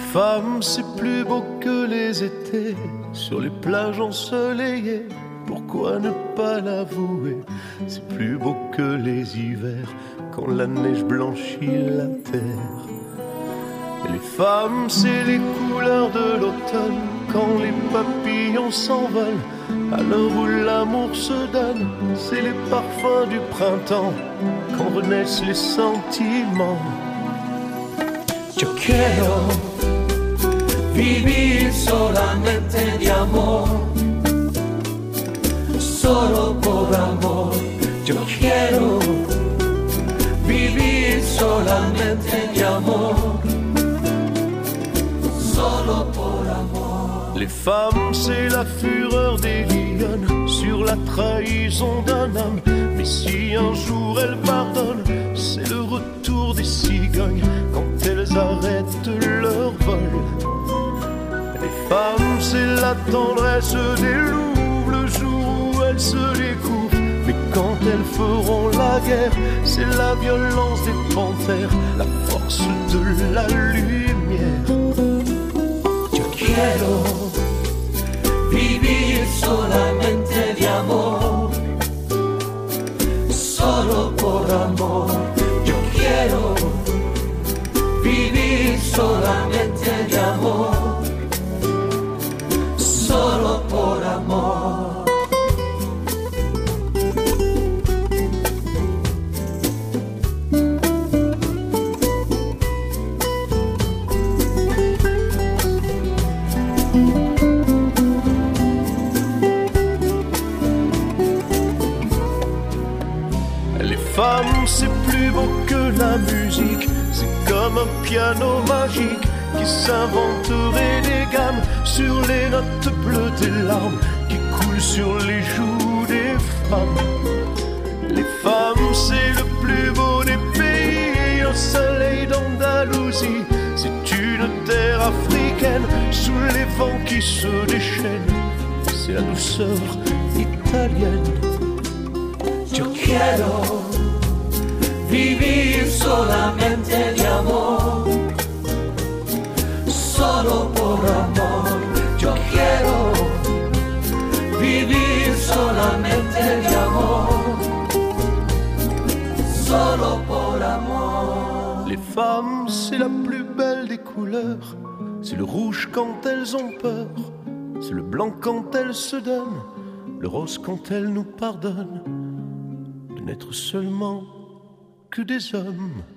femmes, c'est plus beau que les étés, sur les plages ensoleillées. Pourquoi ne pas l'avouer? C'est plus beau que les hivers, quand la neige blanchit la terre. Et les femmes, c'est les couleurs de l'automne, quand les papillons s'envolent, à l'heure où l'amour se donne. C'est les parfums du printemps, quand renaissent les sentiments. Yo quiero vivir solamente de amor, solo por amor. Yo quiero vivir solamente de amor, solo por amor. Les femmes, c'est la fureur des lionnes sur la trahison d'un homme. Mais si un jour elles pardonnent, c'est le retour des cigognes quand elles arrêtent leur vol. Les femmes, c'est la tendresse des loups le jour où elles se découvrent. Mais quand elles feront la guerre, c'est la violence des panthères, la force de la lumière. Yo quiero vivir solamente de amor, solo por amor. Yo quiero vivir solamente de amor, solo por amor. Les femmes, c'est plus beau que la musique, c'est comme un piano magique qui s'inventerait des gammes sur les notes bleues des larmes qui coulent sur les joues des femmes. Les femmes, c'est le plus beau des pays, au soleil d'Andalousie. C'est une terre africaine sous les vents qui se déchaînent. C'est la douceur italienne. Yo quiero vivir solamente de amor, solo por amor. Yo quiero vivir solamente de amor, solo por amor. Les femmes, c'est la plus belle des couleurs. C'est le rouge quand elles ont peur, c'est le blanc quand elles se donnent, le rose quand elles nous pardonnent de n'être seulement que des hommes.